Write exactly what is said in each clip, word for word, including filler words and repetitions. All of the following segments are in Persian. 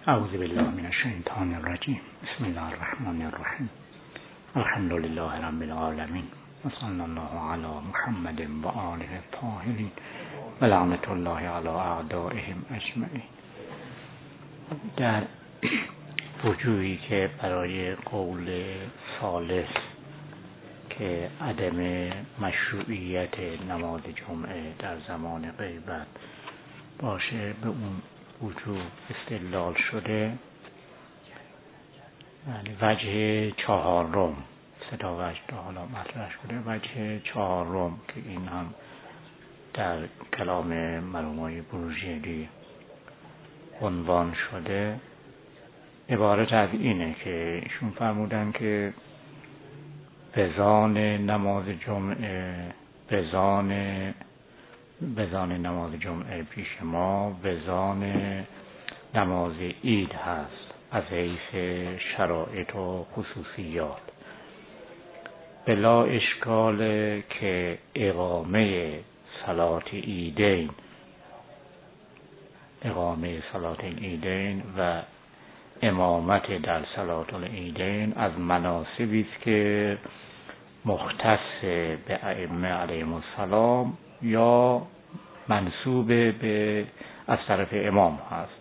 اعوذ بالله من الشیطان الرجیم. بسم الله الرحمن الرحیم. الحمد لله رب العالمین و صلی الله علی محمد و آله الطاهرین و لعنت الله علی اعدائهم اجمعین. در وجوهی که برای قول ثالث که عدم مشروعیت نماز جمعه در زمان غیبت باشه، به اون وجوه استدلال شده. یعنی وجه چهارم ستا وجه تا حالا مطرح شده. وجه چهارم که این هم در کلام مرحومای بروجردی عنوان شده، عبارت از اینه که ایشون فرمودن که بزان نماز جمعه بزان بزان نماز جمعه پیش ما بزان نماز عید هست از حیث شرایط و خصوصیات. بلا اشکال که اقامه صلات عیدین اقامه صلات العیدین و امامت در صلات العیدین از مناسبی است که مختص به ائمه علیهم السلام یا منسوب به از طرف امام هست.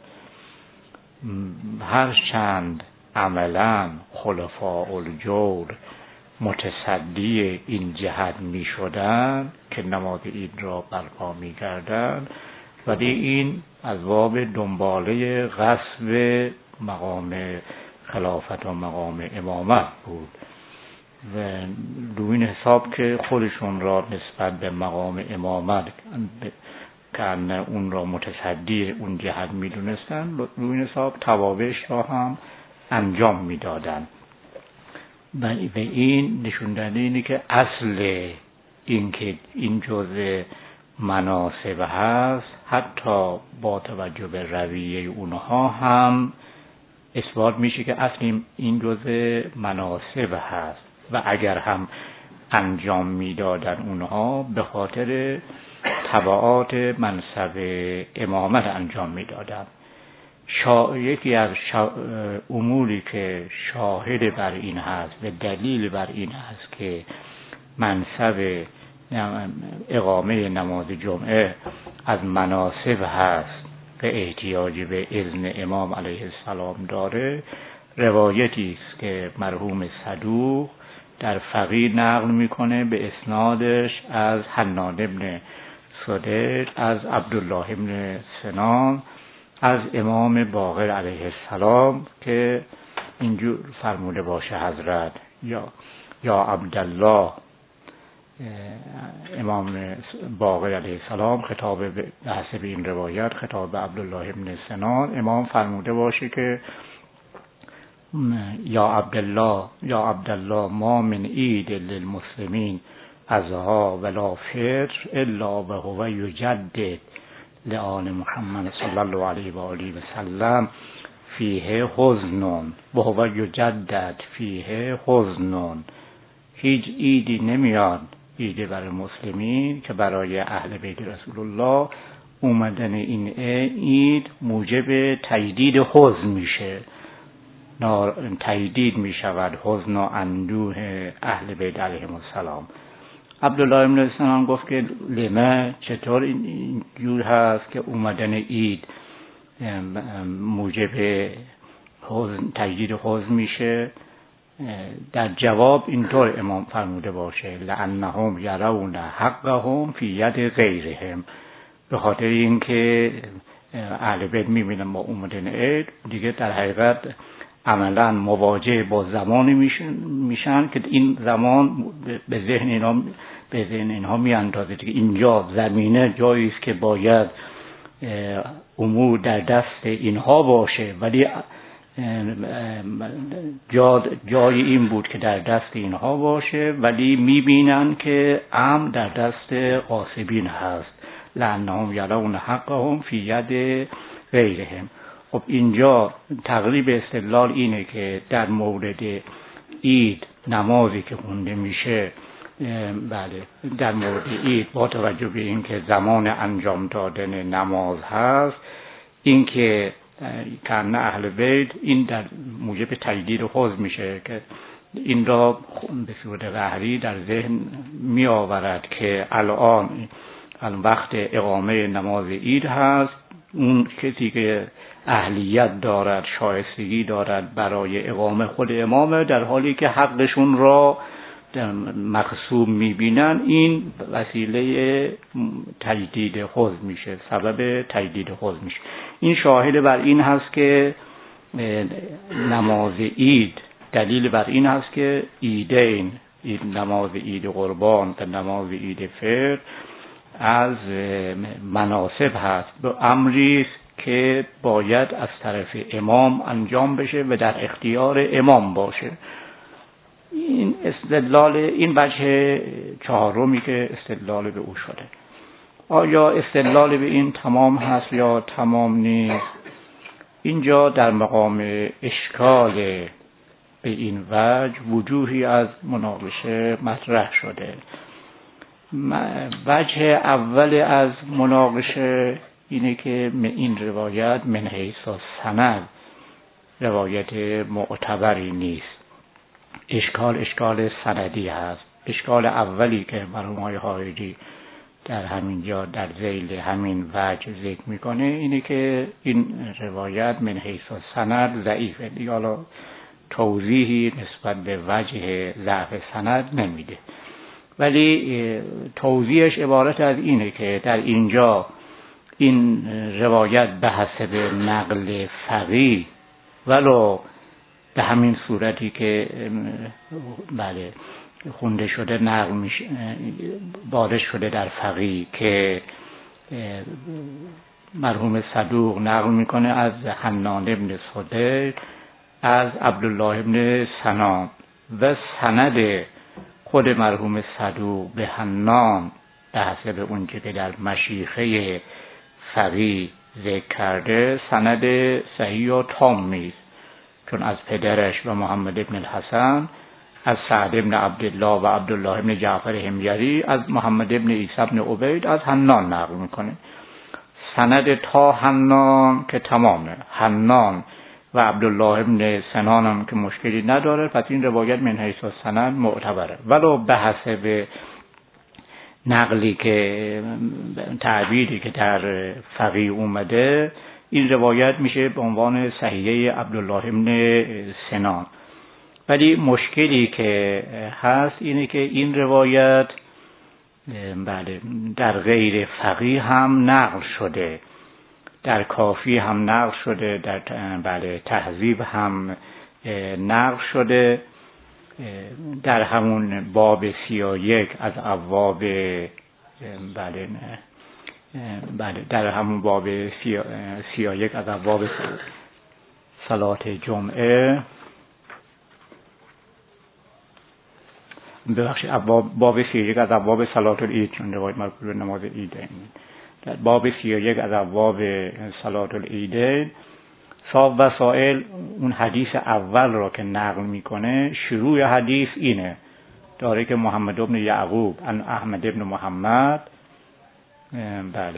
هرچند عملا خلفاء الجور متصدی این جهت می شدن که نماز عید را برپا می کردن، ولی این از باب دنباله غصب مقام خلافت و مقام امامت بود و دو این حساب که خودشون را نسبت به مقام امامت که اون را متصدی اون جهت می دونستن، دو این حساب توابعش را هم انجام می دادن. و این نشون دهنده اینه که اصل این که این جزء مناسب هست، حتی با توجه به رویه اونها هم اثبات میشه که اصل این جزء مناسب هست و اگر هم انجام میدادن اونها به خاطر تبعات منصب امامت انجام میدادن. شا... یکی از شا... اموری که شاهد بر این هست و دلیل بر این هست که منصب اقامه نماز جمعه از مناسب هست به احتیاج به اذن امام علیه السلام داره، روایتی است که مرحوم صدوق در فقیه نقل میکنه به اسنادش از حنان ابن صدر از عبدالله ابن سنان از امام باقر علیه السلام که اینجور فرموده باشه حضرت یا یا عبدالله، امام باقر علیه السلام خطاب به حسب این روایت خطاب به عبدالله ابن سنان، امام فرموده باشه که یا عبدالله یا عبدالله ما من عید للمسلمین اضحی ولا فطر الا و هو یجدد لآل محمد صلی الله علیه و آله و سلم فیه حزن و هو یجدد فیه حزن. هیچ عیدی نمیاد عید برای مسلمین که برای اهل بیت رسول الله اومدن این عید موجب تجدید حزن میشه، تجدید میشود حزن و اندوه اهل بیت علیهم السلام. عبدالله ابن سنان گفت که لمه چطور این جور هست که اومدن عید موجب حزن تجدید حزن میشه؟ در جواب اینطور امام فرموده باشه لأنهم یرون حقهم فی ید غیرهم، به خاطر اینکه اهل بیت میبینن با اومدن عید دیگه در حقیقت عملا مواجه با زمانی میشن, میشن که این زمان به ذهن اینا به ذهن اینها میاندازه که اینجا زمینه جایی است که باید امور در دست اینها باشه، ولی جا جای این بود که در دست اینها باشه، ولی میبینن که امر در دست غاصبین هست. لأنهم یرون حقهم فی ید غیرهم. خب اینجا تقریب استدلال اینه که در مورد عید نمازی که خونده میشه، بله در مورد عید با توجه به اینکه زمان انجام دادن نماز هست، اینکه کان اهل بیت، این در موجب تجدید حزن میشه که این را به صورت قهری در ذهن می آورد که الان وقت اقامه نماز عید هست، اون کسی که اهلیت دارد، شایستگی دارد برای اقامه خود امامه، در حالی که حقشون را مغصوب میبینن، این وسیله تجدید حزن میشه، سبب تجدید حزن میشه. این شاهد بر این هست که نماز عید، دلیل بر این هست که عیدین، نماز عید قربان و نماز عید فطر از مناسب هست، به امری که باید از طرف امام انجام بشه و در اختیار امام باشه. این استدلال، این وجه چهارمی که استدلال به او شده. آیا استدلال به این تمام هست یا تمام نیست؟ اینجا در مقام اشکال به این وجه وجوهی از مناقشه مطرح شده. وجه اول از مناقشه اینه که این روایت من حیث السند روایت معتبری نیست. اشکال اشکال سندی هست. اشکال اولی که مرحوم آقای حائری در همین جا در ذیل همین وجه ذکر میکنه اینه که این روایت من حیث السند ضعیفه. دیگه حالا توضیحی نسبت به وجه ضعف سند نمیده، ولی توضیحش عبارت از اینه که در اینجا این روایت به حسب نقل فقیه ولو به همین صورتی که بله خونده شده نقل میشه، وارد شده در فقیه که مرحوم صدوق نقل میکنه از حنان ابن صدیق از عبدالله ابن سنان و سند خود مرحوم صدوق به حنان به حسب اونچه که در مشیخه فقیه ذکر کرده سند صحیح و تامی است، چون از پدرش و محمد ابن الحسن از سعد ابن عبدالله و عبدالله ابن جعفر حمیری از محمد ابن عیسی ابن عبید از حنان نقل میکنه. سند تا حنان که تمامه، حنان و عبدالله ابن سنان هم که مشکلی نداره، پس این روایت من حیث السند معتبره. ولو به حسب نقلی که تعبیری که در فقیه اومده، این روایت میشه به عنوان صحیحه عبدالله ابن سنان. ولی مشکلی که هست اینه که این روایت بله در غیر فقیه هم نقل شده، در کافی هم نقل شده، در بله تهذیب هم نقل شده، در همون باب سی و یک از ابواب بله بله در همون باب سی و یک از ابواب صلات جمعه، ببخشید باب سی و یک از ابواب صلات العید، چون روایت مربوط به نماز عیدین، در باب سی و یک از ابواب صلات العیدین صاحب وسائل اون حدیث اول را که نقل میکنه، شروع حدیث اینه، داره که محمد ابن یعقوب ان احمد ابن محمد بله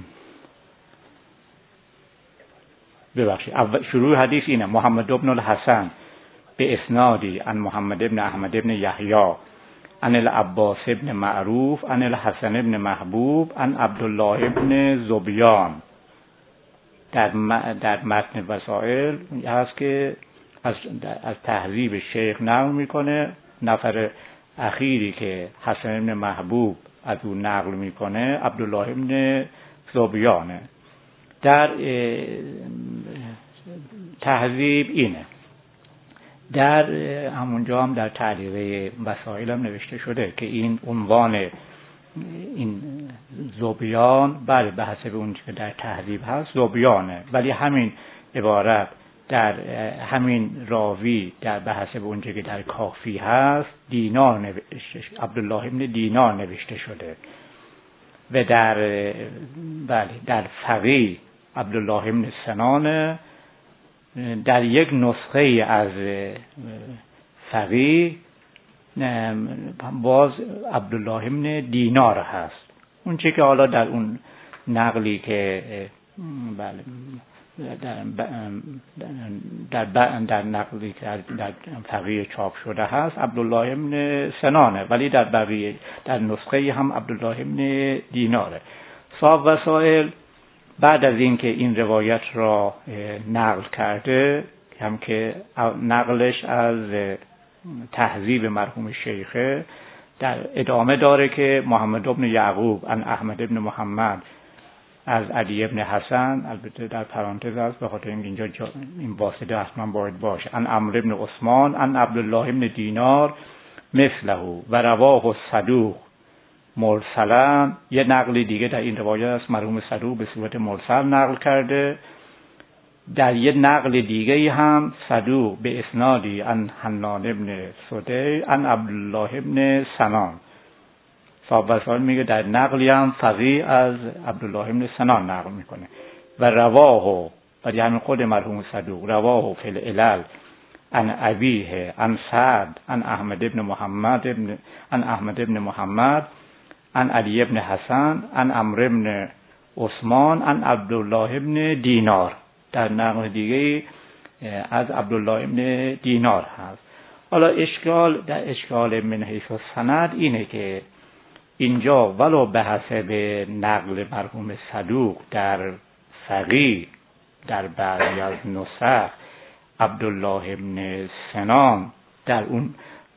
ببخشید شروع حدیث اینه محمد ابن الحسن به اسنادی ان محمد ابن احمد ابن یحیی ان العباس ابن معروف ان الحسن ابن محبوب ان عبدالله ابن زبیان. در در متن وسائل هست که از از تهذیب شیخ نقل میکنه، نفر اخیری که حسن ابن محبوب از او نقل میکنه عبدالله ابن زبیانه. در تهذیب اینه، در همونجا هم در تعلیق وسائل هم نوشته شده که این عنوان این زبیان بله به حسب اون که در تهذیب هست زبیانه، ولی همین عبارت در همین راوی در به حسب اون که در کافی هست دینار نوشته، عبدالله ابن دینار نوشته شده و در بله در فقیه عبدالله ابن سنان. در یک نسخه از فقیه باز عبدالله ابن دینار هست. اون چه که حالا در اون نقلی که بله در در, در نقلی که در فقیه چاپ شده هست عبدالله ابن سنانه، ولی در بقیه در نسخه هم عبدالله ابن دیناره. صاحب وسائل بعد از اینکه این روایت را نقل کرده، هم که نقلش از تهذیب مرحوم شیخه، در ادامه داره که محمد ابن یعقوب عن احمد ابن محمد از علی ابن حسن، البته در پرانتز است به خاطر اینکه اینجا این واسطه حتما باید باشه، عن عمرو ابن عثمان عن عبدالله ابن دینار مثله و رواه الصدوق مرسلا. یه نقلی دیگه در این روایت است مرحوم صدوق به صورت مرسل نقل کرده. در یه نقل دیگه هم صدوق به اسنادی عن حنان ابن سدی عن عبدالله ابن سنان. صاحب وسائل میگه در نقلی هم فقیه از عبدالله ابن سنان نقل میکنه و رواه، و یعنی خود مرحوم صدوق رواه فی العلل عن ابیه عن سعد عن احمد ابن محمد ابن عن احمد ابن محمد عن علی ابن حسن عن عمرو ابن عثمان عن عبدالله ابن دینار. در نقل دیگه از عبدالله ابن دینار هست. حالا اشکال در اشکال من حیث السند اینه که اینجا ولو به حسب نقل مرحوم صدوق در فقیه در بعضی از نسخ عبدالله ابن سنان در اون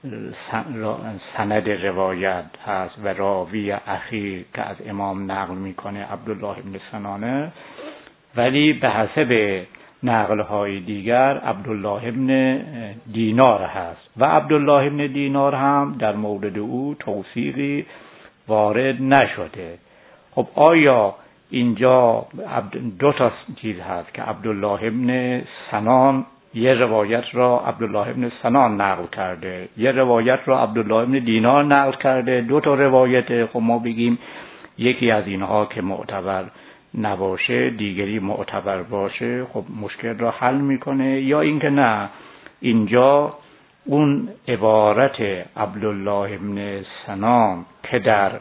سند روایت هست و راوی اخیر که از امام نقل میکنه عبدالله ابن سنانه، ولی به حسب نقل‌های دیگر عبدالله ابن دینار هست و عبدالله ابن دینار هم در مورد او توثیقی وارد نشده. خب آیا اینجا دو تا چیز هست که عبدالله ابن سنان یه روایت را عبدالله ابن سنان نقل کرده، یه روایت را عبدالله ابن دینار نقل کرده، دو تا روایت. خب ما بگیم یکی از اینها که معتبر نباشه دیگری معتبر باشه، خب مشکل را حل میکنه، یا اینکه نه اینجا اون عبارت عبدالله ابن سنان که در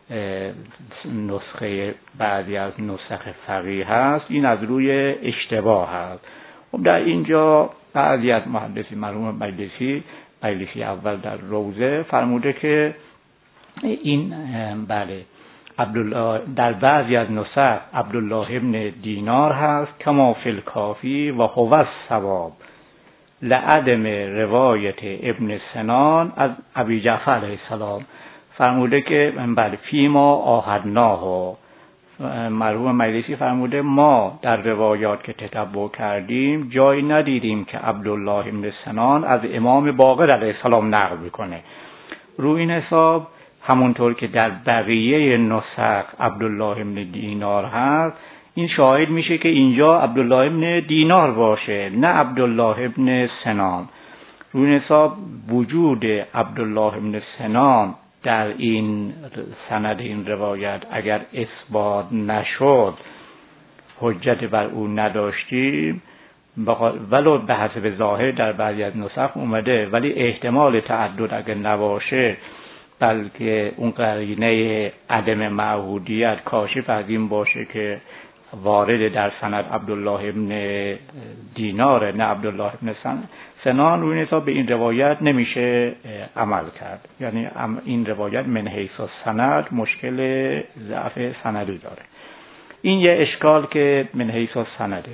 نسخه بعضی از نسخ فقیه هست این از روی اشتباه هست. خب در اینجا بعضی از محدثی مرحوم مجلسی مجلسی اول در روزه فرموده که این بله عبدالله در بعضی از نسخ عبدالله ابن دینار هست کما فی الکافی و هو الصواب لعدم روایت ابن سنان از ابی جعفر علیه السلام. فرموده که بله فیما آهدناه، مرحوم مجلسی فرموده ما در روایات که تتبع کردیم جایی ندیدیم که عبدالله ابن سنان از امام باقر علیه السلام نقل بکنه. روی این حساب همونطور که در بقیه نسخ عبدالله ابن دینار هست، این شاهد میشه که اینجا عبدالله ابن دینار باشه نه عبدالله ابن سنان. روی این حساب وجود عبدالله ابن سنان در این سند این روایت اگر اثبات نشد، حجت بر او نداشتیم، ولو به حسب ظاهر در بعضی از نسخ اومده، ولی احتمال تعدد اگر نباشه بلکه اون قرینه عدم معهودیت کاشف از این باشه که وارد در سند عبدالله ابن دینار نه عبدالله ابن سنان، روی این حساب به این روایت نمیشه عمل کرد. یعنی این روایت من حیث السند مشکل ضعف سندی داره. این یه اشکال که من حیث السنده.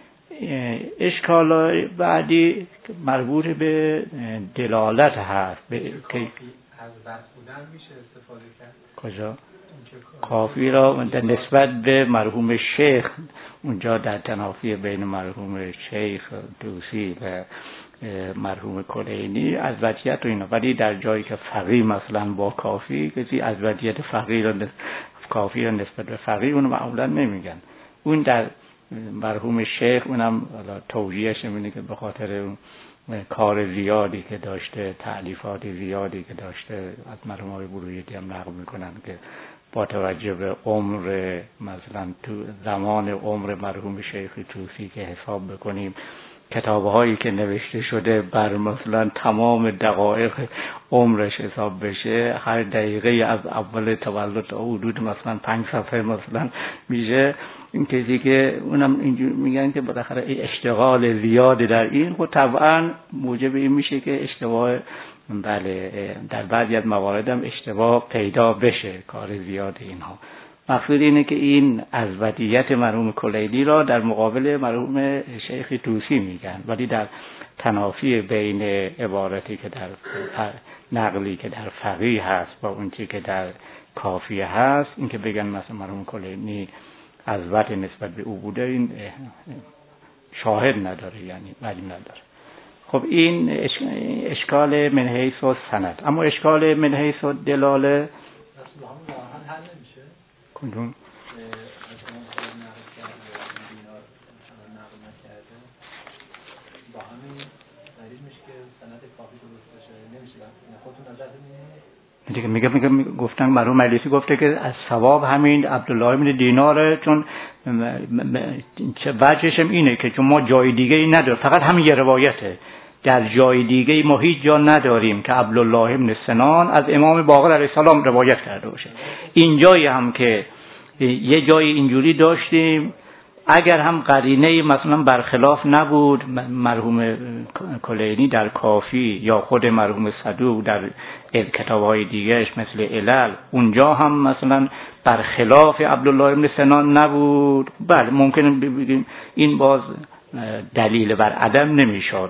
اشکال بعدی مربوط به دلالت هست. به که از بس بودن میشه استفاده کرد. کجا؟ کافی را نسبت به مرحوم شیخ اونجا در تنافی بین مرحوم شیخ دوسی و مرحوم کلینی از وضعیت و اینا، ولی در جایی که فقیه مثلا با کافی کسی از وضعیت فقیه را کافی را نسبت به فقیه اون معمولا نمیگن. اون در مرحوم شیخ اونم توجیهش اینه که به خاطر اون کار زیادی که داشته، تألیفات زیادی که داشته، از مرحوم آقای برویتی هم نقل میکنن که با توجه به عمر مثلا تو زمان عمر مرحوم شیخ توسی که حساب بکنیم کتابهایی که نوشته شده بر مثلا تمام دقایق عمرش حساب بشه، هر دقیقه از اول تولد تا حدود مثلا پنج صفحه مثلا میشه. این کسی که اونم اینجور میگن که بالاخره اشتغال زیاد در این خود طبعا موجب این میشه که اشتباه، بله در بعضی از موارد هم اشتباه پیدا بشه، کار زیاد اینها. مقصود اینه که این از ودیت مرحوم کلیلی را در مقابل مرحوم شیخ طوسی میگن، ولی در تنافی بین عبارتی که در نقلی که در فقیه هست با اون چیزی که در کافیه هست، این که بگن مثلا مرحوم کلیلی از وقت نسبت به او بوده، این شاهد نداره، یعنی معنی نداره. خب این اشکال من حیث سند. اما اشکال من حیث دلاله رسول الله واقعا حل نمیشه. کدوم؟ با همین دلیل میشه که سند کافی درست باشه، نمیشه. خودتون نظر دیگه میگه میگه گفتن مرحوم مجلسی گفته که از ثواب همین عبدالله بن دیناره، چون چه وجهش هم اینه که چون ما جای دیگه ای نداریم، فقط همین یه روایته، در جای دیگه ای ما هیچ جا نداریم که عبدالله بن سنان از امام باقر علیه السلام روایت کرده باشه. این جایی هم که یه جای اینجوری داشتیم، اگر هم قرینه مثلا برخلاف نبود، مرحوم کلیلی در کافی یا خود مرحوم صدوق در کتاب‌های دیگهش مثل علل، اونجا هم مثلا برخلاف عبدالله بن سنان نبود، بله ممکنه بگیم این باز دلیل بر عدم نمیشد،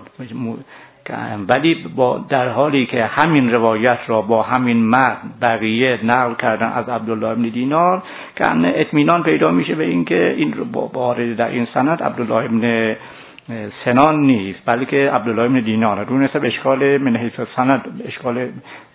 ولی با در حالی که همین روایت را با همین متن بقیه نقل کردن از عبدالله بن دینار، که اطمینان پیدا میشه به این که این وارد در این سند عبدالله بن سنان نیست، بلکه عبدالله بن دینار. رو نسبت اشکال من حیث سند اشکال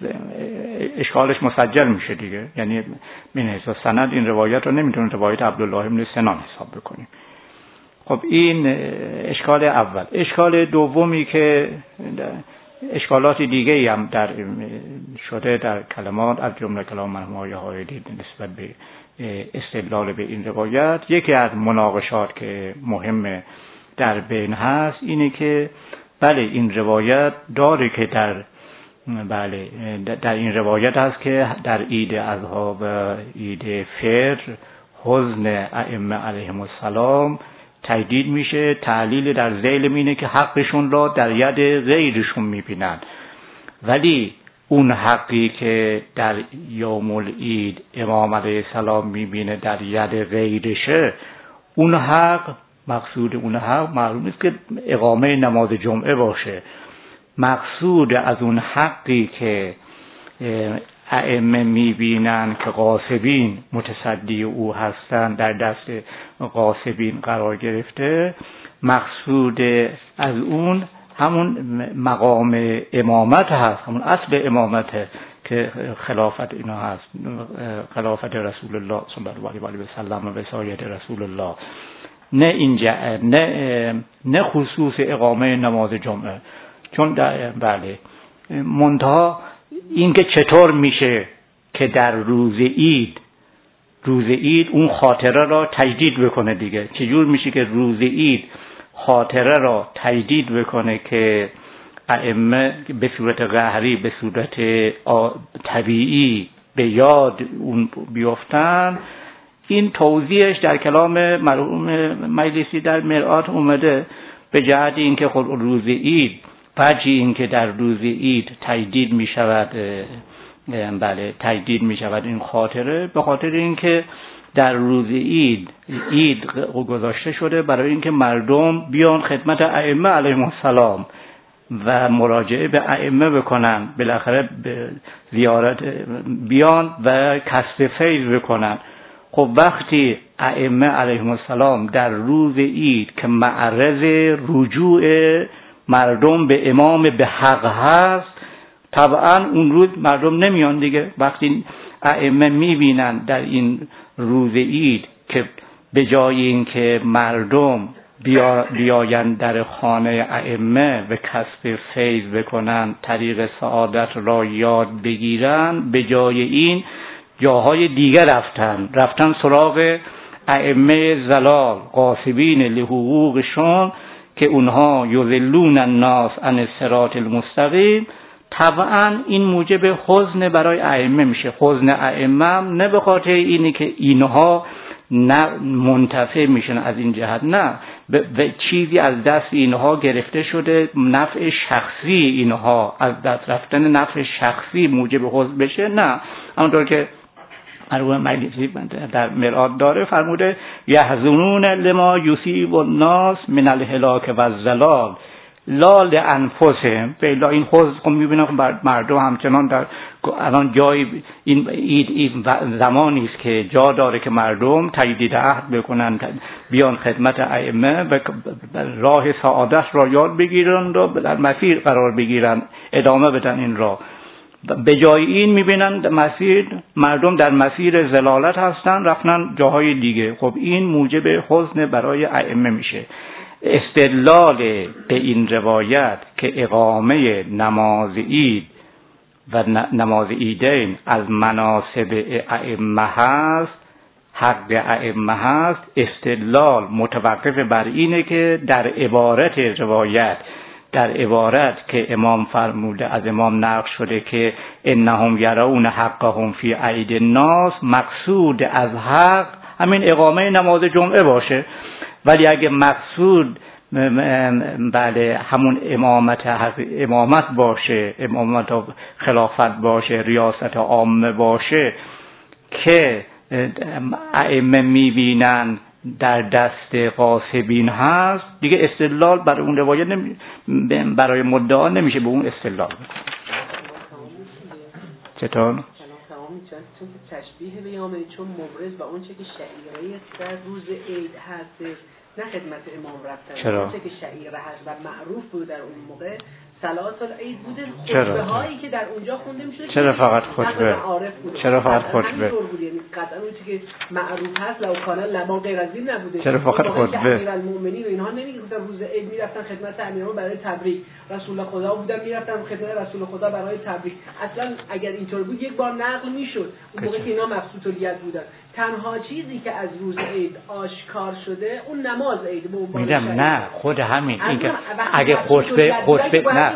اشکالش مسجل میشه دیگه، یعنی من حیث سند این روایت رو نمیتونه روایت عبدالله بن سنان حساب بکنیم. خب این اشکال اول. اشکال دومی که اشکالات دیگه هم در شده در کلمات، از جمله کلام مرحوم آقای حائری نسبت به استدلال به این روایت، یکی از مناقشات که مهم در بین هست اینه که بله این روایت داره که در بله در این روایت هست که در عید اضحی و عید فطر حزن ائمه علیهم السلام تجدید میشه. تعلیل در ذیل اینه که حقشون را در ید غیرشون میبینن، ولی اون حقی که در یوم العید امام علیه السلام میبینه در ید غیرشه، اون حق مقصود اون حق معلوم نیست که اقامه نماز جمعه باشه. مقصود از اون حقی که ائمه میبینن که غاصبین متصدی او هستن، در دست غاصبین قرار گرفته، مقصود از اون همون مقام امامت هست، همون اصل امامت که خلافت اینا هست، خلافت رسول الله صلی الله علیه و سلم و وصایت رسول الله، نه اینجا نه نه خصوص اقامه نماز جمعه. چون بله منتها این که چطور میشه که در روز عید روز عید اون خاطره را تجدید بکنه دیگه، چجور میشه که روز عید خاطره را تجدید بکنه که ائمه به صورت قهری به صورت طبیعی به یاد اون بیافتن. این توضیحش در کلام مرحوم مجلسی در مرآت اومده، به جهت اینکه خود روز عید وجه این که در روز عید تجدید می شود، بله تجدید می شود این خاطره، به خاطر اینکه در روز عید عید گذاشته شده برای اینکه مردم بیان خدمت ائمه علیهم السلام و مراجعه به ائمه بکنن، بالاخره به زیارت بیان و کسب فیض بکنن. خب وقتی ائمه علیهم السلام در روز عید که معرض رجوع مردم به امام به حق هست، طبعا اون روز مردم نمیان دیگه. وقتی ائمه میبینن در این روز عید که به جای اینکه مردم بیا بیایند در خانه ائمه و کسب فیض بکنن، طریق سعادت را یاد بگیرن، به جای این جاهای دیگر رفتن رفتن سراغ ائمه زلال غاصبین لحقوقشون که اونها یضلون الناس عن الصراط المستقیم. طبعا این موجب حزن برای ائمه میشه. حزن ائمه نه به خاطر اینه که اینها نه منتفع میشن از این جهت، نه به چیزی از دست اینها گرفته شده نفع شخصی اینها از دست رفتن نفع شخصی موجب حزن بشه، نه. همونطور که مرحوم مجلسی در مرآت داره فرموده یحزنون لما یصیب الناس من الهلاک و الضلال لا لانفسهم. بلا این حزن خب میبینم مردم همچنان در الان جای این اید این زمانی است که جا داره که مردم تجدید عهد بکنن، بیان خدمت ائمه و راه سعادت را یاد بگیرن و در مسیر قرار بگیرن، ادامه بدن این راه. به جای این میبینن مسیر مردم در مسیر ضلالت هستن، رفتن جاهای دیگه. خب این موجب حزن برای ائمه میشه. استدلال به این روایت که اقامه نماز عید و نماز عیدین از مناسب ائمه هست، حق ائمه هست، استدلال متوقف بر اینه که در عبارت روایت، در عبارت که امام فرموده، از امام نقل شده که انهم یرون حقهم فی عید الناس، مقصود از حق همین اقامه نماز جمعه باشه. ولی اگه مقصود بله همون امامت امامت باشه، امامت خلافت باشه، ریاست عامه باشه که ائمه میبینن در دست غاصبین هست، دیگه استدلال برای اون روایت نمی... برای مدعا نمیشه به اون استدلال بکنه. چطور؟ چون تشبیه بیامه، چون مبرز با اون چه که شعیره در روز عید هست، نه خدمت امام رفتن، چرا؟ اون چه که شعیره هست و معروف بود در اون موقع صلات العید بوده، خطبه هایی که در اونجا خونده میشده. چرا فقط خطبه؟ چرا فقط خطبه؟ یعنی قطعا اون چه که معروف هست لو کان لما غیر از این نبوده. چرا فقط خطبه؟ امیرالمؤمنین و اینها نمیگفتن روز عید میرفتن خدمت امیران برای تبریک، رسول خدا بودن میرفتن خدمت رسول خدا برای تبریک. اصلا اگر اینطور بود یک بار نقل میشد اون موقع که اینا مبسوط الیت بودن. تنها چیزی که از روز عید آشکار شده اون نماز عید به عنوان میگم نه خود همین اینکه اگه خطبه خطبه نه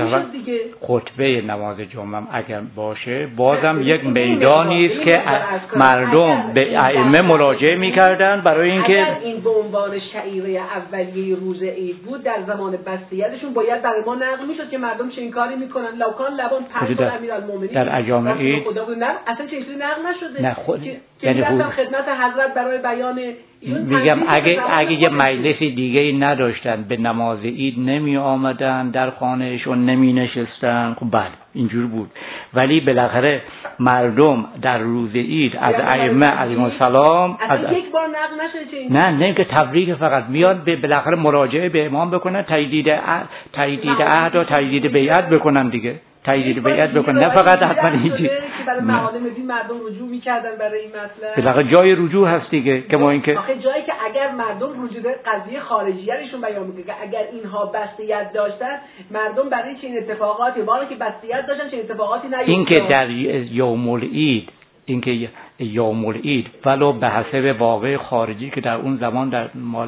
خطبه نماز جمعه اگر باشه بازم یک میدانی است که مردم به ائمه مراجعه میکردن برای اینکه اگر این به عنوان شعیره اولیه روز عید بود در زمان بستیتشون باید برای ما نقل میشد که مردم چه این کاری میکنن. لوکان لبان پنج امیرالمومنین در ایام عید خدا بود، نه اصلا چه چیزی نقل نشده. نه خود یعنی خدمت حضرت برای بیان میگم اگه اگه یه مجلس دیگه ای نداشتن به نماز عید نمی آمدن، در خانهشون نمی نشستن، خب بله اینجور بود. ولی بالاخره مردم در روز عید از ائمه علیهم السلام از یک بار نقل نشده. نه نه که تبریک فقط میاد به بالاخره مراجعه به امام بکنن، تجدید تجدید عهد و تجدید بیعت بکنن دیگه، تجدید بیعت بکنن، نه فقط حتما هیچی که برای معالم دین مردم رجوع میکردن برای این مسئله. بالاخره جای رجوع هست دیگه که ما اینکه آخه جایی که اگر مردم رجوع قضیه خارجیه‌شون بیان میکنه که اگر اینها بستیت داشتن مردم برای چنین اتفاقاتی وقتی که بستیت داشتن چنین اتفاقاتی نیفتاد. این که در یوم العید این که یوم العید ولو به حسب واقع خارجی که در اون زمان در مال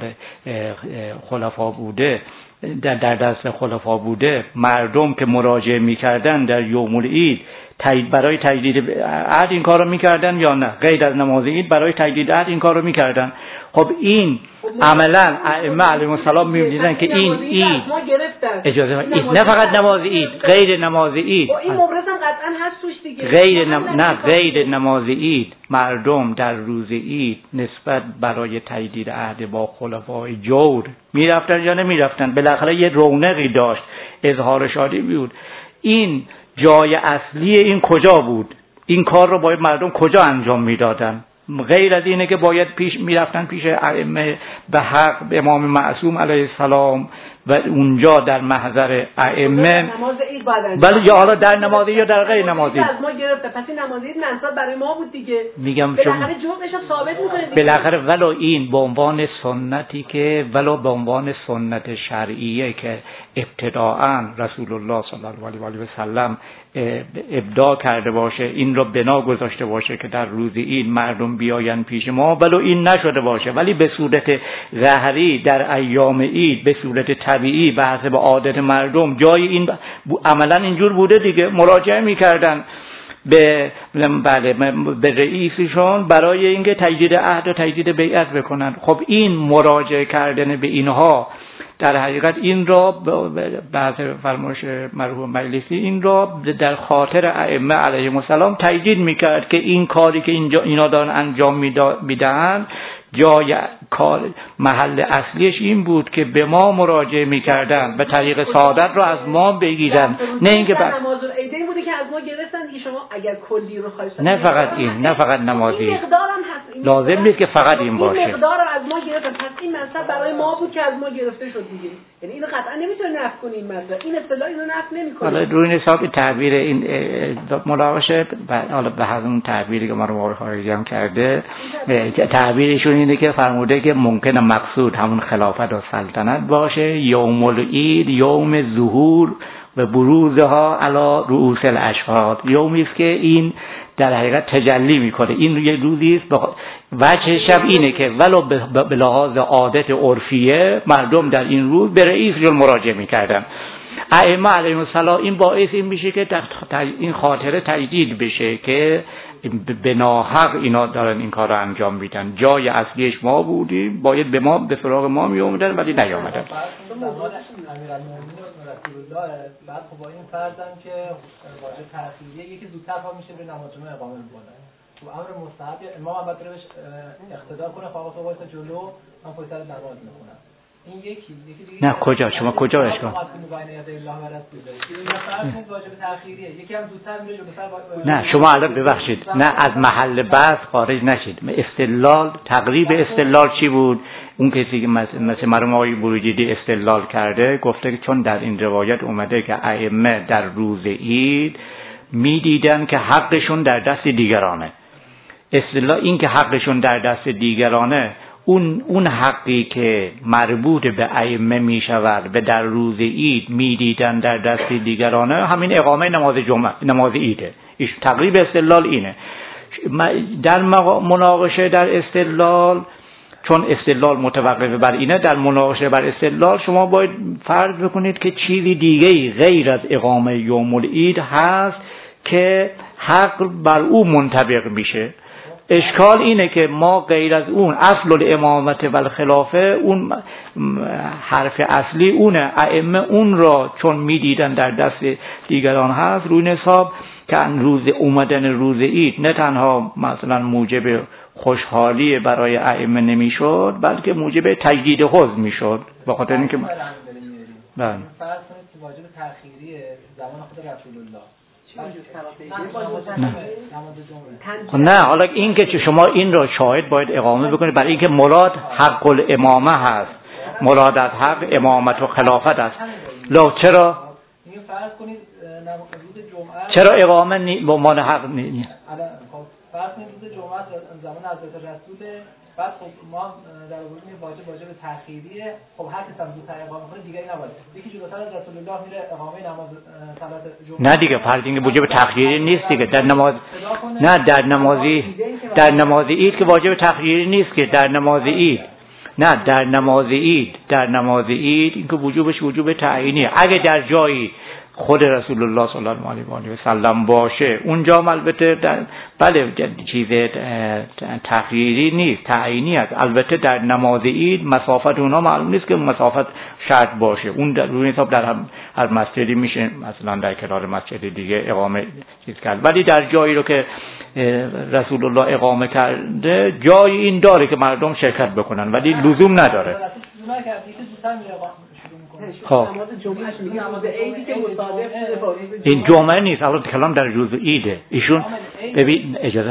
خلفا بوده، در در دست خلفا بوده، مردم که مراجعه میکردن در یوم العید تایید برای تجدید عهد این کارو میکردن یا نه؟ غیر از نماز عید برای تجدید عهد این کارو میکردن. خب این عملا ائمه علیهم السلام می‌دیدن که این عید اجازه عید نه فقط نماز عید، غیر نماز عید این مبرز هم قطعا هست توش دیگه. غیر نم... نه غیر نماز عید مردم در روز عید نسبت برای تجدید عهد با خلفای جور میرفتن یا نمیرفتن؟ بالاخره یه رونقی داشت، اظهار شادی بود. این جای اصلی این کجا بود؟ این کار رو باید مردم کجا انجام میدادن؟ غیر از اینه که باید پیش میرفتن پیش ائمه به حق امام معصوم علیه السلام و اونجا در محضر ائمه نماز عید بعد بله یا حالا در نماز یا در غیر نماز عید از ما گرفته. پس این نماز عید منصب برای ما بود دیگه. میگم بالاخره جمعش ثابت میکنه بالاخره ولو این به عنوان سنتی که ولو به عنوان سنت شرعیه که ابتداءً رسول الله صلی الله علیه و سلم ابداع کرده باشه، این رو بنا گذاشته باشه که در روز عید مردم بیاین پیش ما، ولو این نشده باشه ولی به صورت ظاهری در ایام عید به صورت طبیعی به حسب عادت مردم جای این عملا اینجور بوده دیگه، مراجعه میکردن. به بله به رئیسشون برای اینکه تجدید عهد و تجدید بیعت بکنن. خب این مراجعه کردن به اینها در حقیقت این را بعد فرمایش مرحوم مجلسی این را در خاطر ائمه علیهم السلام تجدید میکرد که این کاری که اینجا اینا دارن انجام میدن جای کار محل اصلیش این بود که به ما مراجعه میکردن و طریق سعادت رو از ما بگیرن، نه اینکه بعد نماز العیدین بوده که از ما گرفتن که شما اگر کلی رو خواهید نه فقط این نه فقط نمازی این مقدارم هست، لازم نیست که فقط این باشه. این مقدارم از ما گرفتن، پس این مطلب برای ما بود که از ما گرفته شد دیگه. یعنی اینو قطعا نمیتونه نفی کنه این مطلب، این اصطلاح اینو نفی نمیکنه. حالا روی حساب تعبیر این مناقشه حالا به همون تعبیری که مرحوم خارجی هم کرده، تعبیرشون اینه که فرموده که ممکنه مقصود همون خلافت و سلطنت باشه، یوم العید یوم ظهور و بروزها علی رؤوس الاشهاد، یومی است که این در حقیقت تجلی میکنه. این یه روزی است وجه شب اینه که ولو به لحاظ عادت عرفیه مردم در این روز به رئیسشون مراجعه میکردن. ائمه علیهم السلام این باعث این میشه که این خاطره تجدید بشه که به ناحق اینا دارن این کار رو انجام میدن، جای اصلیش ما بودیم، باید به ما به سراغ ما می اومدن ولی نیامدن. بعد خب با این فرضاً که واجب تأخیریه یکی زودتر پا میشه به نماز جمعه اقامه میکنه، تو امر مستحب امام هم باید بهش اقتدا کنه، خب آقا وایس جلو من پشت سر نماز میخونم. این یکی یکی دیگه نه کجا شما کجا اشکال واجب تأخیریه یکی هم زودتر میره جلوتر. نه شما الان ببخشید نه از محل بحث خارج نشید. استدلال تقریب استدلال چی بود؟ اون کسی که مثل مرحوم آقای بروجردی استدلال کرده گفته که چون در این روایت اومده که ائمه در روز عید میدیدن که حقشون در دست دیگرانه. استدلال این که حقشون در دست دیگرانه، اون اون حقی که مربوط به ائمه میشود به در روز عید میدیدن در دست دیگرانه، همین اقامه نماز جمعه نماز عیده. ایش تقریب استدلال اینه. در مناقشه در استدلال، چون استدلال متوقف بر اینه، در مناقشه بر استدلال شما باید فرض بکنید که چیزی دیگه غیر از اقامه یوم العید هست که حق بر او منطبق میشه. اشکال اینه که ما غیر از اون اصل الامامت و الخلافه، اون حرف اصلی اونه، ائمه اون را چون میدیدن در دست دیگران هست، روی حساب که روز اومدن روز عید نه تنها مثلا موجب خوشحالی برای ائمه نمیشد، بلکه موجب تجدید حزن میشد. به خاطر اینکه بله فرض کنید که واجب تأخیریه زمان خود رسول الله نه. نه حالا این که شما این را شاهد باید اقامه بکنید برای اینکه مراد حق الامامه هست، مراد از حق امامت و خلافت است. لا چرا این فرض کنید روز جمعه چرا اقامه نی به عنوان حق نی؟ فرض کنید روز جمعه زمان حضرت رسول، بعد خب ما در اون واجب واجب تأخیریه، خب هر کس هم زودتر اقامه کنه دیگری نباشه، یکی جلوتر از رسول الله میره اقامه نماز صلات جمعه. نه دیگه فرض اینکه واجب تأخیری نیست دیگه در نماز. نه در نمازی در نماز عید که واجب تأخیری نیست که در نماز عید. نه در نماز عید در نماز عید اینکه وجوبش وجوب تعیینیه. اگه در جایی خود رسول الله صلی الله علیه و آله و سلم باشه اونجا البته در بله چیز تخییری نیست، تعیینی است. البته در نماز عید مسافت اونها معلوم نیست که مسافت شرط باشه، اون در روی حساب در هر مسجدی میشه مثلا در کنار مسجد دیگه اقامه چیز کرد. ولی در جایی رو که رسول الله اقامه کرده جای این داره که مردم شرکت بکنن، ولی لزوم نداره. خب این جمعه نیست، الان کلام در روز عیده. ایشون ببین اجازه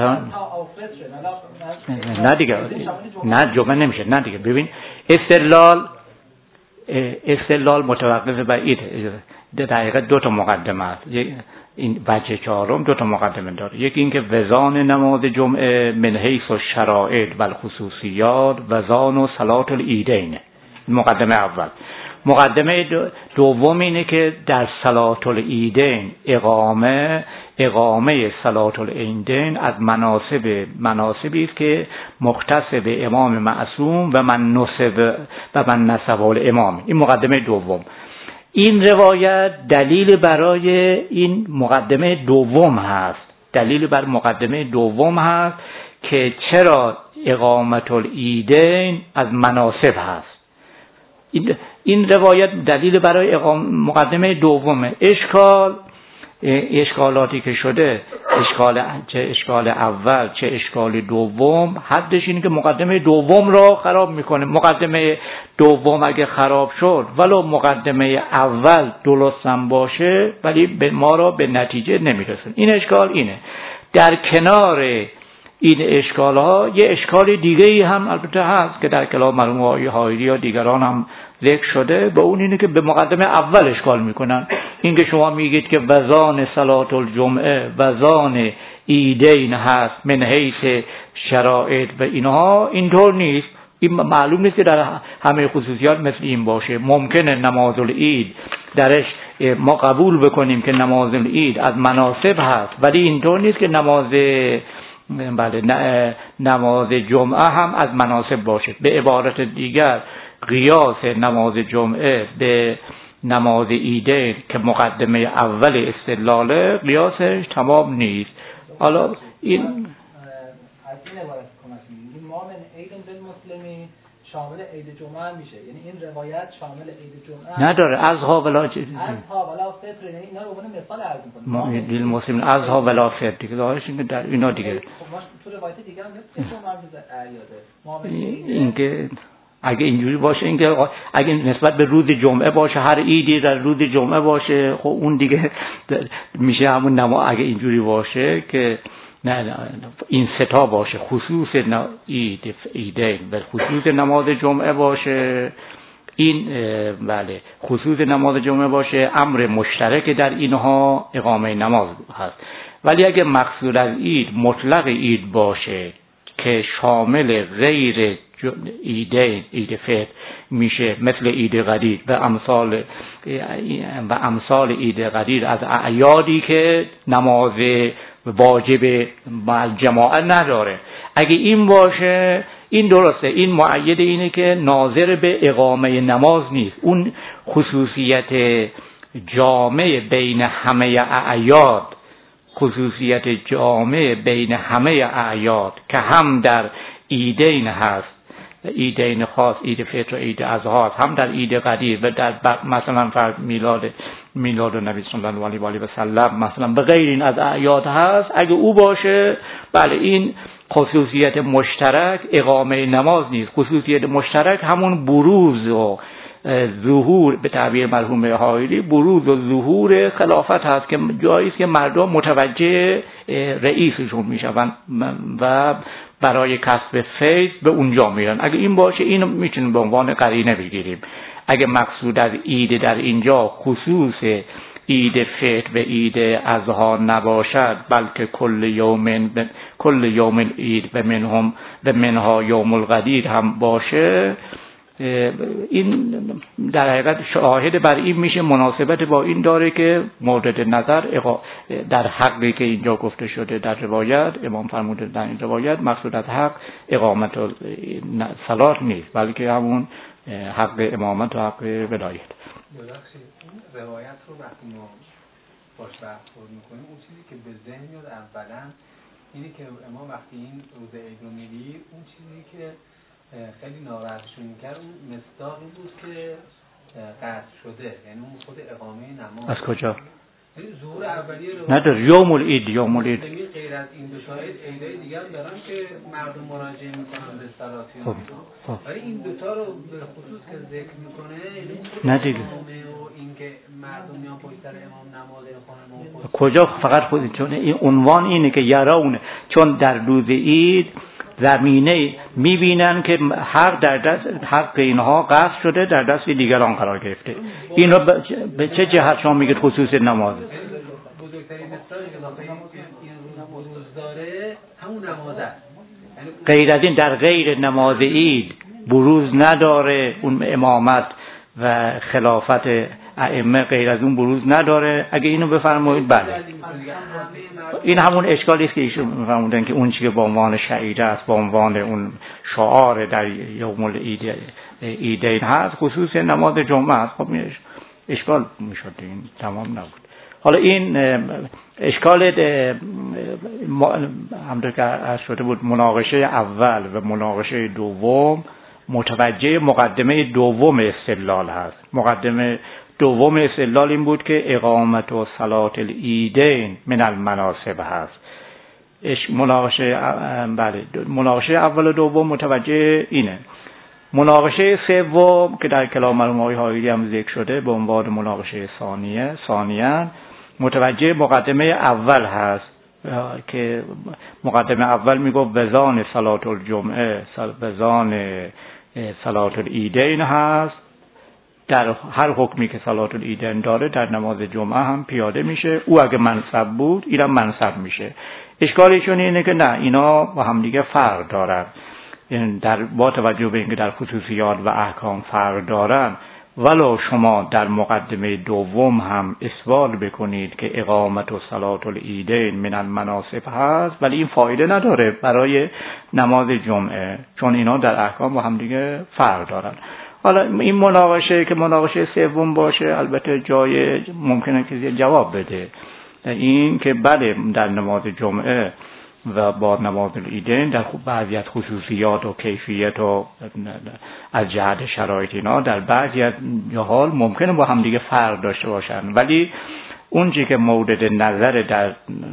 نه دیگه نه جمعه نمیشه، نه دیگه ببین استدلال استدلال متوقف بر عید. در حقیقت دو تا مقدمه است. این بچه چهارم دو تا مقدمه داره. یکی اینکه وزان نماز جمعه من حیث الشرائط و الخصوصیات وزان و صلات العیدین. مقدمه اول. مقدمه دوم اینه که در صلات العیدین اقامه اقامه صلات العیدین از مناسب مناسبی است که مختص به امام معصوم و من نسب و من نسب الامام. این مقدمه دوم. این روایت دلیل برای این مقدمه دوم هست، دلیل بر مقدمه دوم هست که چرا اقامت العیدین از مناسب هست. این این روایت دلیل برای اقام مقدمه دومه. اشکال اشکالاتی که شده، اشکال چه اشکال اول چه اشکال دوم، حدش اینه که مقدمه دوم را خراب میکنه. مقدمه دوم اگه خراب شد ولو مقدمه اول درستم باشه ولی به ما را به نتیجه نمیرسه. این اشکال اینه. در کنار این اشکال ها یه اشکال دیگه ای هم البته هست که در کلام مرحوم آقای حائری یا دیگران هم ذکر شده، به اون اینه که به مقدمه اول اشکال میکنن. این که شما میگید که وزان صلات الجمعه وزان عیدین هست من حیث شرایط و اینها، اینطور نیست. این معلوم نیست که در همه خصوصیات مثل این باشه. ممکنه نماز العید درش ما قبول بکنیم که نماز العید از مناسب هست، ولی اینطور نیست که نماز بله نماز جمعه هم از مناسب باشه. به عبارت دیگر قیاس نماز جمعه به نماز عیدین که مقدمه اول استدلاله قیاسش تمام نیست. حالا این از این عبارت کمک می‌گیم ما من عید بالمسلمین شامل عید جمعه هم میشه، یعنی این روایت شامل عید جمعه نداره. ازها ولا ازها ولا فطر، یعنی اینا رو به عنوان مثال عرض می‌کنیم. ما دیل مسلمین ازها ولا فطر دیگه داشت اینکه در اینا دیگه خب ما تو روایت دیگه هم هست جمعه هم اعیاده. ما اینکه اگه اینجوری باشه، اینکه اگه نسبت به روز جمعه باشه، هر عیدی در روز جمعه باشه، خب اون دیگه میشه همون نما. اگه اینجوری باشه که نه, نه این ستا باشه، خصوص عید عیدین به خصوص نماز جمعه باشه، این بله خصوص نماز جمعه باشه، امر مشترک در اینها اقامه نماز هست. ولی اگه مقصود از عید مطلق عید باشه که شامل غیر عیدین عید فطر میشه، مثل عید قدیر و امثال و امثال عید قدیر از اعیادی که نماز واجب با جماعت نداره، اگه این باشه این درسته. این مؤید اینه که ناظر به اقامه نماز نیست، اون خصوصیت جامع بین همه اعیاد، خصوصیت جامع بین همه اعیاد که هم در عیدین هست، عیدین خاص عید فطر و عید اضحی، هم در عید قدیر و در مثلا فرض میلاد میلاد نبی صلی الله علیه و آله و سلم مثلا به غیر این از اعیاد هست، اگه او باشه بله این خصوصیت مشترک اقامه نماز نیست. خصوصیت مشترک همون بروز و ظهور به تعبیر مرحوم حائری بروز و ظهور خلافت هست که جایی است که مردم متوجه رئیسشون میشن و برای کسب فیض به اونجا میرن. اگه این باشه اینو میتونیم به عنوان قرینه بگیریم. اگه مقصود از عید در اینجا خصوص عید فطر و عید اضحی نباشد، بلکه کل یوم کل یوم عید و منهم و منها یوم القدیر هم باشه، این در حقیقت شاهد بر این میشه، مناسبت با این داره که مورد نظر در حقی که اینجا گفته شده در روایت امام فرموده در این روایت مقصود از حق اقامت صلات نیست، بلکه همون حق امامت و حق ولایت. ببخشید اون روایت رو وقتی ما باش برخورد میکنیم، اون چیزی که به ذهن میاد اولا اینه که ما وقتی این روز عید رو میگیم، اون چیزی که خیلی ناراحتشون کرد اون مصداقی بود که قطع شده، یعنی اون خود اقامه نماز. از کجا؟ یعنی ظهور اولیه رو نداره. یوم العید یوم العید غیر از این دو شاهد عیدای دیگه هم دارن که مردم مراجعه میکنن به صلات. خب خب ولی این دو تا رو به خصوص که ذکر میکنه، یعنی نه دیگه و اینکه مردم میان پشت سر امام نماز میخونن کجا فقط خود، چون این عنوان اینه که یراونه، چون در روز عید زمینه میبینن که حق در دست حق اینها قصد شده در دست دیگران قرار گرفته. اینو به چه جهت شما میگید خصوص نماز؟ بزرگترین مثالی که واقعا این روز داره همون نماز است. غیر از این در غیر نماز عید بروز نداره، اون امامت و خلافت ائمه غیر از اون بروز نداره. اگه اینو بفرمایید بله، این همون اشکالی است که ایشون می‌فرمودن که اون چیزی که به عنوان شعیره است، به عنوان اون شعار در یوم العید عیدین هست، خصوص نماز جمعه است. خب اشکال میشد، این تمام نبود. حالا این اشکال همونطور که عرض شده بود مناقشه اول و مناقشه دوم متوجه مقدمه دوم استدلال هست. مقدمه دوم استدلال این بود که اقامت و صلات العیدین من المناسب هست. مناقشه بله مناقشه اول و دوم متوجه اینه. مناقشه سوم که در کلام مرحوم آقای حائری هم ذکر شده به عنوان مناقشه ثانیه ثانیاً متوجه مقدمه اول هست که مقدمه اول میگفت وزان صلات الجمعه وزان صلات العیدین هست، در هر حکمی که صلات العیدین داره در نماز جمعه هم پیاده میشه، او اگه منصب بود اینم منصب میشه. اشکالشون اینه که نه، اینا با هم دیگه فرق دارن. در با توجه به اینکه در خصوصیات و احکام فرق دارن، ولو شما در مقدمه دوم هم اثبات بکنید که اقامت و صلات العیدین من المناسب هست، ولی این فایده نداره برای نماز جمعه، چون اینا در احکام با هم دیگه فرق دارن. حالا این مناقشه که مناقشه سوم باشه البته جای ممکنه که جواب بده، این که بله در نماز جمعه و با نماز العیدین در بعضی از خصوصیات و کیفیت و از جهت شرایط اینا در بعضی از حال ممکنه با هم دیگه فرق داشته باشن، ولی اون چیزی که مورد نظر در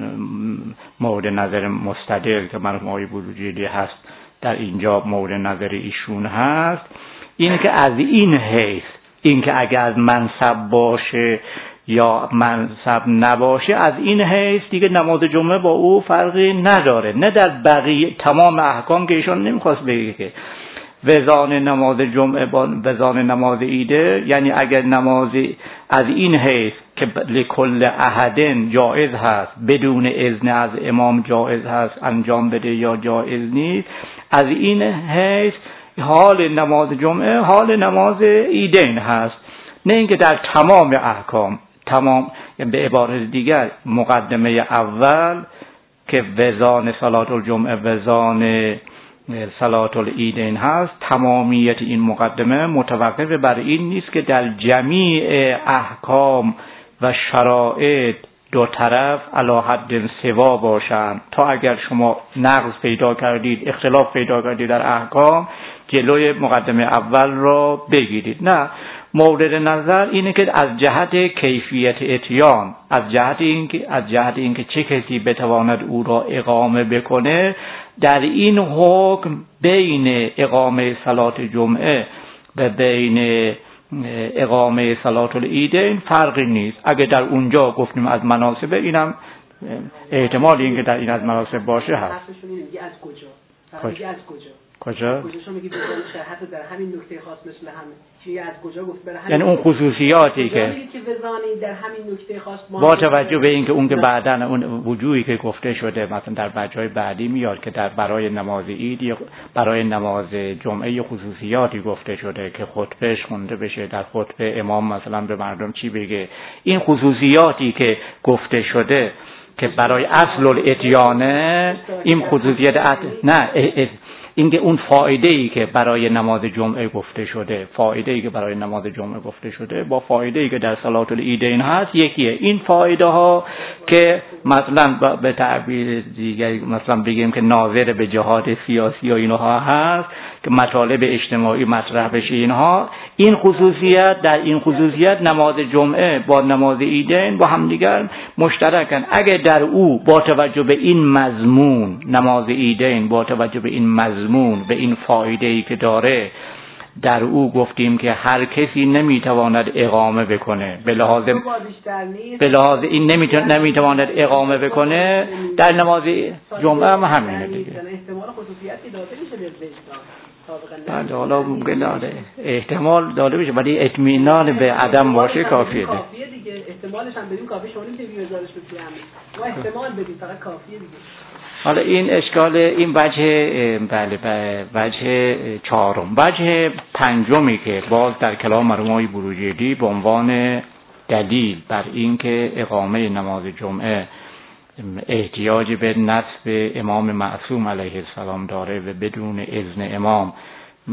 مورد نظر مستدل که مرحوم آقای بروجردی هست در اینجا مورد نظر ایشون هست، این که از این حیث این که اگر منصب باشه یا منصب نباشه، از این حیث دیگه نماز جمعه با او فرقی نداره. نه در بقیه تمام احکام که ایشون نمیخواست بگه که وزان نماز جمعه با وزان نماز عیده، یعنی اگر نمازی از این حیث که لکل احدن جایز هست بدون اذن از امام جایز هست انجام بده یا جایز نیست، از این حیث حال نماز جمعه حال نماز عیدین هست، نه اینکه در تمام احکام تمام. به عبارت دیگر مقدمه اول که وزان صلات الجمعه وزان صلات العیدین هست، تمامیت این مقدمه متوقف بر این نیست که در جمیع احکام و شرایط دو طرف علی حد سوا باشند، تا اگر شما نقض پیدا کردید اختلاف پیدا کردید در احکام جلوی مقدمه اول را بگیرید. نه، مورد نظر اینه که از جهت کیفیت اتیان، از جهت اینکه از جهت اینکه چه کسی بتواند او را اقامه بکنه، در این حکم بین اقامه صلات جمعه و بین اقامه صلات العیدین فرقی نیست. اگه در اونجا گفتیم از مناسبه، اینم احتمال اینکه در این از مناسب باشه هست. از کجا؟ فقط از کجا؟ کجا؟ کجا شما میگید حتی در همین نکته خاص مثل همه چی از کجا گفت برای همین، یعنی اون خصوصیاتی که که وزانی در همین نکته خاص با توجه به اینکه اون که بعداً اون وجوهی که گفته شده مثلا در بجای بعدی میاد که در برای نماز عید برای نماز جمعه خصوصیاتی گفته شده که خطبهش خونده بشه، در خطبه امام مثلا به مردم چی بگه، این خصوصیاتی که گفته شده که برای اصل الاتیانه، این خصوصیت اصل نه اینکه اون فایده ای که برای نماز جمعه گفته شده، فایده ای که برای نماز جمعه گفته شده با فایده ای که در صلات العیدین هست یکیه. این فایده ها که مثلا به تعبیر دیگر مثلا بگیم که ناظر به جهاد سیاسی و اینها هست که مطالب اجتماعی مطرح بشه، اینها این خصوصیت در این خصوصیت نماز جمعه با نماز عیدین با همدیگر مشترکن. اگر در او با توجه به این مضمون نماز عیدین با توجه به این مضمون به این فایده‌ای که داره در او گفتیم که هر کسی نمیتواند اقامه بکنه به لحاظ به لحاظ این نمیتواند نمیتواند اقامه بکنه، در نماز جمعه هم همینه دیگه. احتمال خصوصیتی داده میشه به وجدان. بله، حالا ممکن داره احتمال داده بشه ولی اطمینان به عدم باشه کافیه. کافیه دیگه، احتمالش هم بدیم کافیه، شما نمیتونید بذارش بفهمید. ما احتمال بدیم فقط کافیه دیگه. حالا این اشکال این وجه بله وجه چهارم. وجه پنجمی که باز در کلام مرحوم آقای بروجردی به عنوان دلیل بر این که اقامه نماز جمعه احتیاج به نصب امام معصوم علیه السلام داره و بدون اذن امام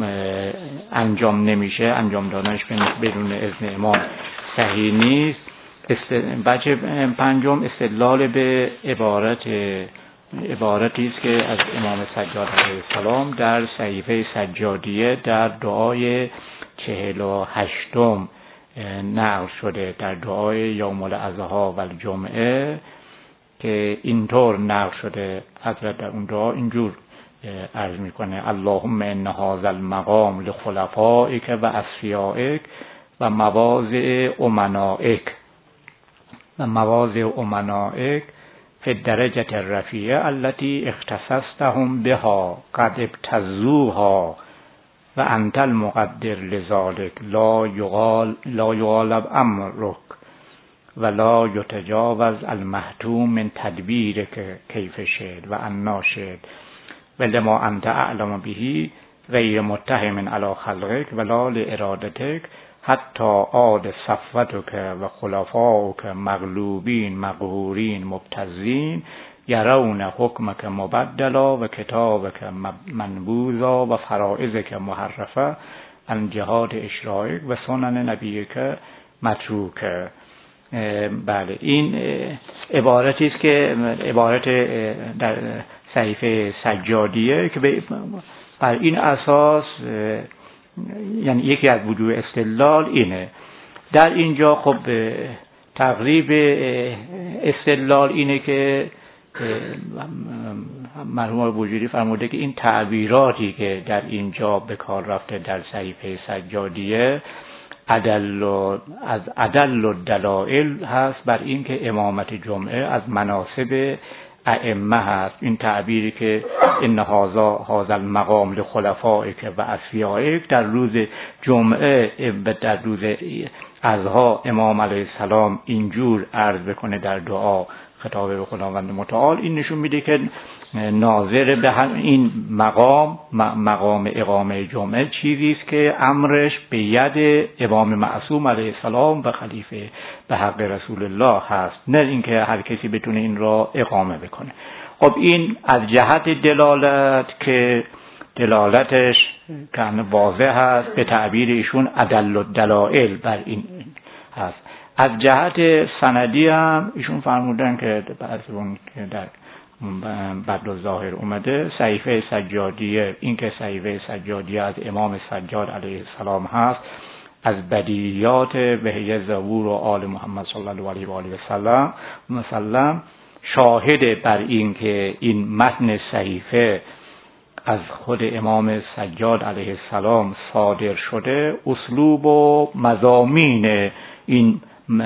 انجام نمیشه، انجام دادنش بدون اذن امام صحیح نیست، بچه پنجم استدلال به عبارت عبارتی است که از امام سجاد علیه السلام در صحیفه سجادیه در دعای چهل و هشتم نقل شده، در دعای یوم الاضحی و الجمعه، که اینطور نقل شده. حضرت در اون دعا اینجور عرض میکنه: اللهم ان هذا المقام لخلفائک و اصفیائک و مواضع امنائک و مواضع امنائک فی الدرجة الرفیعه التي اختصصتهم بها قد ابتزوها و انت المقدر لذلك لا یغال لا یغالب امرک ولا یتجاوز المحتوم من تدبیرک کیف شئت و انا شئت ولما انت اعلم به غیر متهم علی خلقک ولا لارادتک حتی عاد صفوتک و خلفاؤک مغلوبین مقهورین مبتزین یرون حکمک مبدلا و کتابک منبوذا و فرائضک محرفه عن جهات اشرائک و سنن نبیک متروکه. بله، این عبارتی است که عبارت در صحیفه سجادیه که بر این اساس، یعنی یکی از وجوه استدلال اینه. در اینجا خب تقریب استدلال اینه که مرحوم بوجودی فرموده که این تعبیراتی که در اینجا به کار رفته در صحیفه سجادیه عدل از عدل الدلائل هست بر این که امامت جمعه از مناسب ائمه هست. این تعبیری که ان هذا هذا المقام لخلفائک و اصفیائک در روز جمعه، در روز اضحی امام علیه السلام اینجور عرض بکنه در دعا خطاب به خداوند متعال، این نشون میده که ناظر به هم این مقام مقام اقامه جمعه چیزی است که امرش به ید امام معصوم علیه السلام و خلیفه به حق رسول الله هست، نه اینکه هر کسی بتونه این را اقامه بکنه. خب این از جهت دلالت که دلالتش کاملا واضح هست، به تعبیر ایشون عدل الدلائل بر این هست. از جهت سندی هم ایشون فرمودن که بعضی اون که در بدرالظاهر اومده صحیفه سجادیه، این که صحیفه سجادیه از امام سجاد علیه السلام هست، از بدیهیات بهیه ظهور و آل محمد صلی الله علیه و آله و سلم شاهد بر این که این متن صحیفه از خود امام سجاد علیه السلام صادر شده. اسلوب و مضامین این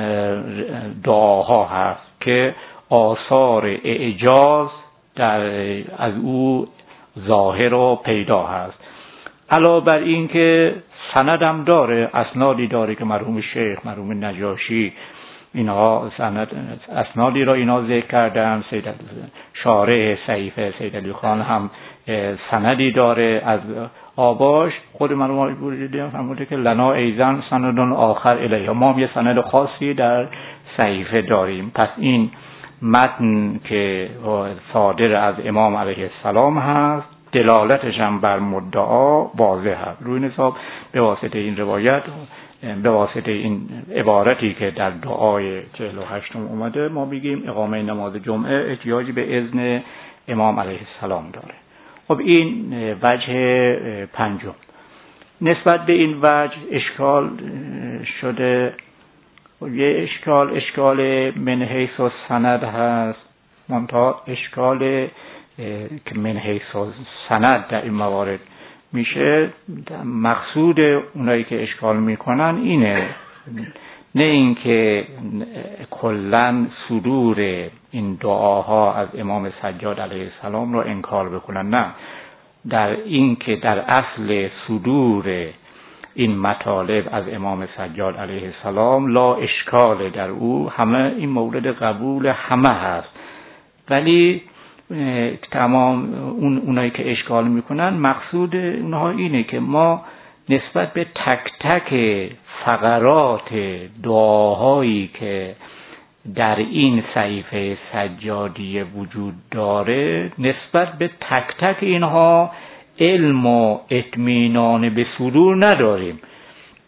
دعاها هست که آثار اعجاز در از او ظاهر و پیدا هست. علاوه بر این که سند هم داره، اسنادی داره که مرحوم شیخ مرحوم نجاشی اینها سند اسنادی را اینا ذکر کردن. سید شارح صحیفه سید علی خان هم سندی داره از آباش. خود مرحوم بوجودی هم فرموده که لنا ایزن سندون آخر الیه، ما هم یه سند خاصی در صحیفه داریم. پس این متن که صادر از امام علیه السلام هست، دلالتش هم بر مدعا واضح هست. روی این حساب به واسطه این روایت، به واسطه این عبارتی که در دعای چهل و هشتم اومده، ما بگیم اقامه نماز جمعه احتیاجی به اذن امام علیه السلام داره. خب این وجه پنجم. نسبت به این وجه اشکال شده. یه اشکال اشکال من حیث السند هست، منتها اشکال که من حیث السند در این موارد میشه، مقصود اونایی که اشکال میکنن اینه، نه اینکه کلن صدور این دعاها از امام سجاد علیه السلام رو انکار بکنن، نه، در این که در اصل صدور این مطالب از امام سجاد علیه السلام لا اشکال در او، همه این مورد قبول همه هست، ولی تمام اون اونایی که اشکال میکنن مقصود اونها اینه که ما نسبت به تک تک فقرات دعاهایی که در این صحیفه سجادیه وجود داره، نسبت به تک تک اینها علم و اطمینان به صدور نداریم.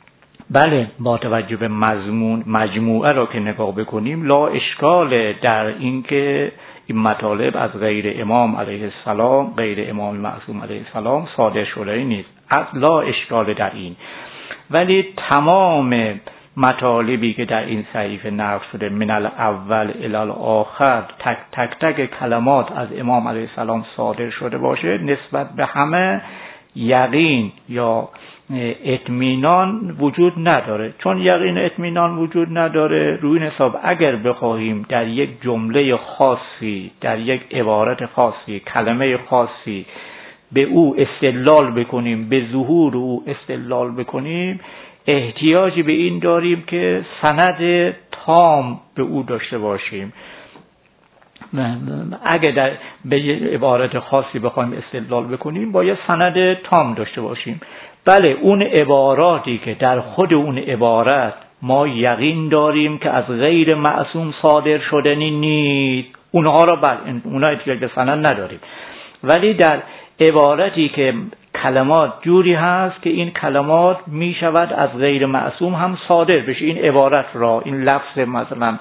بله با توجه به مضمون مجموعه را که نگاه بکنیم لا اشکال در این که این مطالب از غیر امام علیه السلام غیر امام معصوم علیه السلام صادر شده نیست، لا اشکال در این. ولی تمام مطالبی که در این صحیفه نقل شده من الاول الی الاخر تک تک تک کلمات از امام علیه السلام صادر شده باشه نسبت به همه یقین یا اطمینان وجود نداره. چون یقین اطمینان وجود نداره روی این حساب اگر بخواهیم در یک جمله خاصی در یک عبارت خاصی کلمه خاصی به او استدلال بکنیم به ظهور او استدلال بکنیم احتیاجی به این داریم که سند تام به او داشته باشیم. اگر در به عبارت خاصی بخوایم استدلال بکنیم باید سند تام داشته باشیم. بله اون عباراتی که در خود اون عبارت ما یقین داریم که از غیر معصوم صادر شدنی نیست اونها را بله اونها احتیاج به سند نداریم. ولی در عبارتی که کلمات جوری هست که این کلمات می شود از غیر معصوم هم صادر بشه، این عبارت را این لفظ مثلا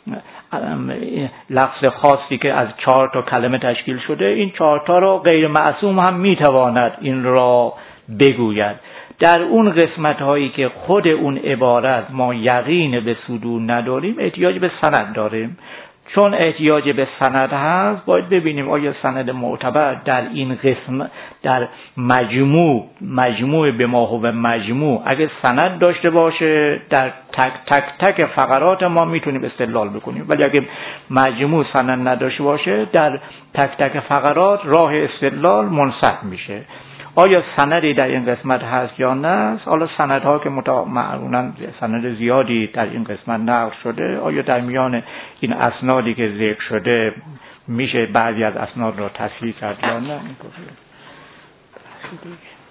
لفظ خاصی که از چهار تا کلمه تشکیل شده این چهار تا را غیر معصوم هم می تواند این را بگوید. در اون قسمت هایی که خود اون عبارت ما یقین به صدور نداریم احتیاج به سند داریم. چون احتیاج به سند هست باید ببینیم آیا سند معتبر در این قسم در مجموع مجموع به ما هو مجموع اگه سند داشته باشه در تک تک تک فقرات ما میتونیم استدلال بکنیم. ولی اگه مجموع سند نداشته باشه در تک تک فقرات راه استدلال منصف میشه. آیا سندی در این قسمت هست یا نه؟ حالا سندها که معمولاً سند زیادی در این قسمت نقل شده آیا در میان این اسنادی که ذکر شده میشه بعضی از اسناد را تصحیح کرد یا نه؟